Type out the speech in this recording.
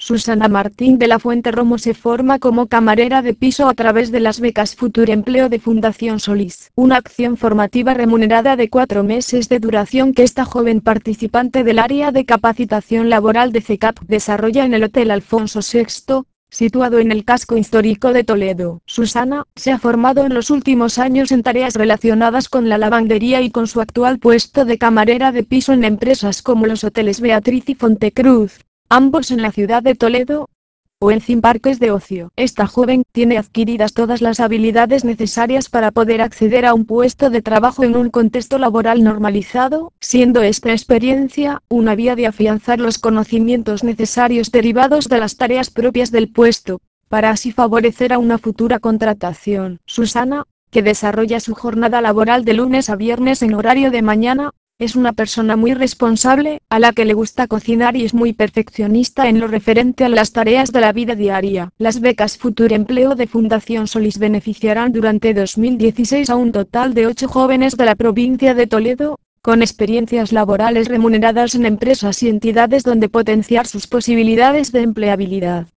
Susana Martín de la Fuente Romo se forma como camarera de piso a través de las becas Futur Empleo de Fundación Solís, una acción formativa remunerada de 4 meses de duración que esta joven participante del área de capacitación laboral de CECAP desarrolla en el Hotel Alfonso VI, situado en el casco histórico de Toledo. Susana se ha formado en los últimos años en tareas relacionadas con la lavandería y con su actual puesto de camarera de piso en empresas como los hoteles Beatriz y Fontecruz, ambos en la ciudad de Toledo, o en parques de ocio. Esta joven tiene adquiridas todas las habilidades necesarias para poder acceder a un puesto de trabajo en un contexto laboral normalizado, siendo esta experiencia una vía de afianzar los conocimientos necesarios derivados de las tareas propias del puesto, para así favorecer a una futura contratación. Susana, que desarrolla su jornada laboral de lunes a viernes en horario de mañana, es una persona muy responsable, a la que le gusta cocinar y es muy perfeccionista en lo referente a las tareas de la vida diaria. Las becas Futur Empleo de Fundación Solís beneficiarán durante 2016 a un total de 8 jóvenes de la provincia de Toledo, con experiencias laborales remuneradas en empresas y entidades donde potenciar sus posibilidades de empleabilidad.